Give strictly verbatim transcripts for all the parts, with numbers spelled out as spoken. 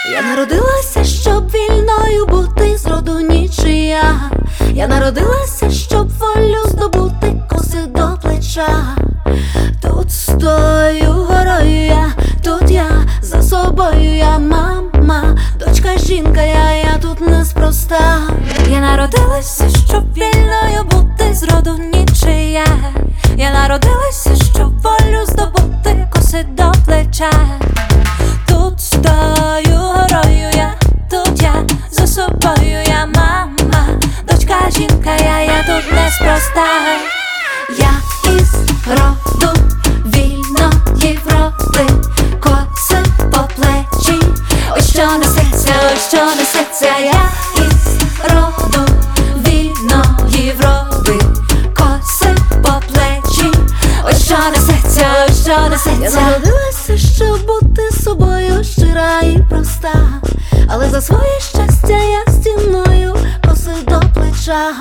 Я народилася, щоб вільною бути, зроду нічия. Я народилася, щоб волю здобути, коси до плеча. Тут стою горою я, тут я, за собою я мама, дочка, жінка, я, я тут неспроста. Я народилася, щоб вільною бути, зроду нічия. Я народилася, щоб волю здобути, коси до плеча. Тут стою горою я, тут я, за собою я мама, дочка, жінка, я, я тут неспроста. Я із роду вільної вроди, коси по плечі, ось що несеться, ось що несеться. Я із роду вільної вроди, коси по плечі, ось що несеться, ось що несеться. Я народилася, щоб бути собою, щира і проста, але за своє щастя я стіною, коси до плеча.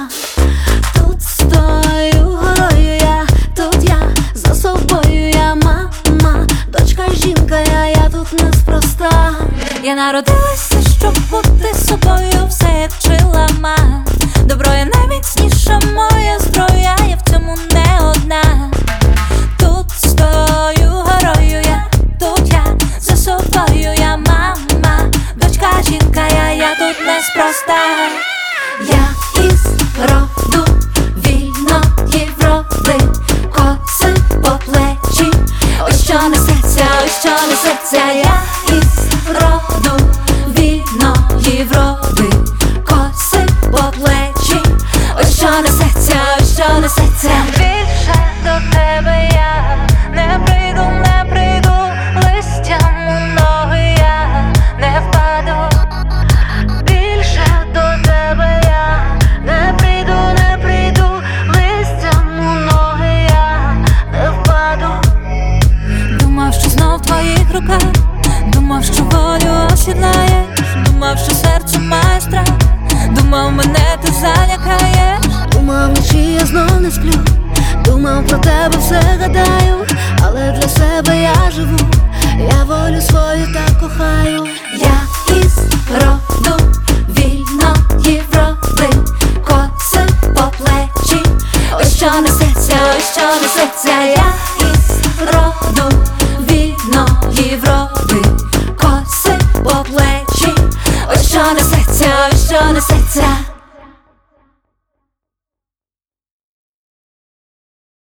Тут стою горою я, тут я, за собою я мама, дочка, жінка, я, я тут неспроста. Я народилася, щоб бути собою, все як вчила ма. Добро є найміцніша моя зброя, я в цьому не одна. Тут стою горою я, тут я, за собою я мама, дочка, жінка, я, я тут неспроста. Я із роду вільної вроди, коси по плечі, ось що несеться, ось що несеться. Я із роду вільної вроди, коси по плечі, ось що несеться, ось що несеться. Більше до тебе я не прийду, не прийду, листям у ноги я не впаду. Більше до тебе я не прийду, не прийду, листям у ноги я не впаду. Думав, що знов в твоїх руках, думав, що волю осідлаєш, думав, що серце має страх, думав, мене ти залякаєш. Думав, вночі я знов не сплю, думав, про тебе все гадаю, але для себе я живу, я волю свою так кохаю. Я із роду вільної вроди, коси по плечі, ось що несеться, ось що несеться. Я із роду вільної вроди,